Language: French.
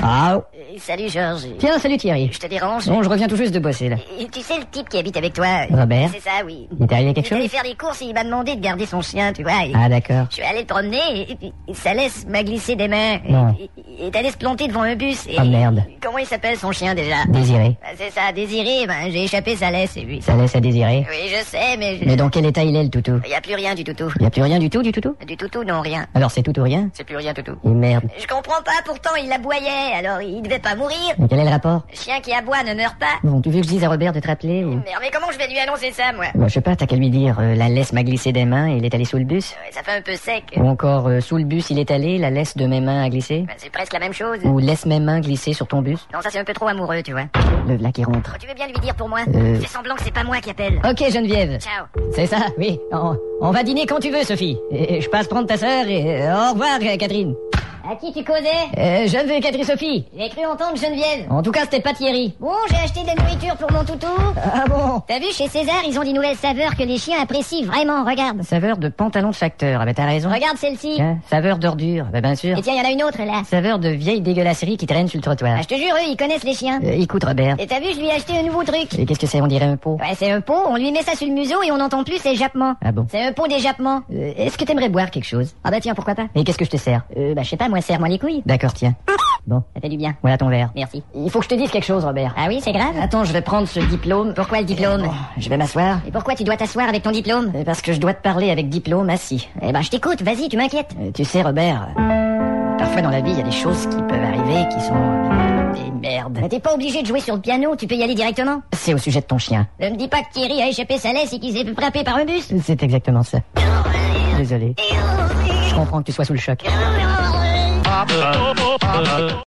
Ah. Salut Georges. Tiens, salut Thierry. Je te dérange? Bon, je reviens tout juste de bosser là. Et tu sais le type qui habite avec toi? Robert? C'est ça, oui. Il t'est arrivé quelque Il est allé chose? faire des courses et il m'a demandé de garder son chien, tu vois. Ah d'accord. Je suis allé le promener et puis sa laisse m'a glissé des mains. Non. Il est allé se planter devant un bus. Et Ah merde. Comment il s'appelle son chien déjà? Désiré. C'est ça, Désiré. Ben, j'ai échappé sa laisse et puis... Ça laisse à désirer. Oui, je sais, mais... Mais dans quel état il est le toutou? Il y a plus rien du toutou. Y a plus rien du tout du toutou? Du toutou, non, rien. Alors c'est tout ou rien? C'est plus rien toutou. Et merde. Je comprends pas, pourtant il aboyait, alors il devait pas mourir. Mais quel est le rapport? Le chien qui aboie ne meurt pas. Bon, tu veux que je dise à Robert de te rappeler ou... Mais comment je vais lui annoncer ça, moi? Bah, je sais pas, t'as qu'à lui dire, la laisse m'a glissé des mains et il est allé sous le bus. Ouais, ça fait un peu sec. Ou encore, sous le bus il est allé, la laisse de mes mains a glissé. Ben, c'est presque la même chose. Ou laisse mes mains glisser sur ton bus. Non, ça c'est un peu trop amoureux, tu vois. Le v'là qui rentre. Oh, tu veux bien lui dire pour moi? Euh. Fais semblant que c'est pas moi qui appelle. Ok Geneviève. Ciao. C'est ça, oui. On va dîner quand tu veux, Sophie. Et je passe prendre ta sœur et au revoir, Catherine. À qui tu causais? Je veux Catherine Sophie. J'ai cru entendre Geneviève. En tout cas, c'était pas Thierry. Bon, j'ai acheté de la nourriture pour mon toutou. Ah bon? T'as vu, chez César, ils ont des nouvelles saveurs que les chiens apprécient vraiment, regarde. Saveur de pantalon de facteur. Ah bah t'as raison. Regarde celle-ci. Tiens, saveur d'ordure. Bah bien sûr. Et tiens, il y en a une autre, là. Saveur de vieille dégueulasserie qui traîne sur le trottoir. Ah, je te jure, eux, ils connaissent les chiens. Écoute Robert. Et t'as vu, je lui ai acheté un nouveau truc. Et qu'est-ce que c'est? On dirait un pot. Ouais, c'est un pot, on lui met ça sur le museau et on n'entend plus ses jappements. Ah bon? C'est un pot d'éjappement. Est-ce que t'aimerais boire quelque chose? Ah bah tiens, pourquoi pas? Et qu'est-ce que je te sers? Bah je sais pas, moi, serre-moi les couilles. D'accord, tiens. Bon, Ça fait du bien. voilà ton verre. Merci. Il faut que je te dise quelque chose, Robert. Ah oui, c'est grave? Attends, je vais prendre ce diplôme. Pourquoi le diplôme? Je vais m'asseoir. Et pourquoi tu dois t'asseoir avec ton diplôme? Parce que je dois te parler avec diplôme assis. Eh ben, je t'écoute, vas-y, tu m'inquiètes. Tu sais, Robert, parfois dans la vie, il y a des choses qui peuvent arriver qui sont des merdes. Mais t'es pas obligé de jouer sur le piano, tu peux y aller directement. C'est au sujet de ton chien. Ne me dis pas que Thierry a échappé sa laisse et qu'il s'est fait frapper par un bus. C'est exactement ça. Désolé. Je comprends que tu sois sous le choc.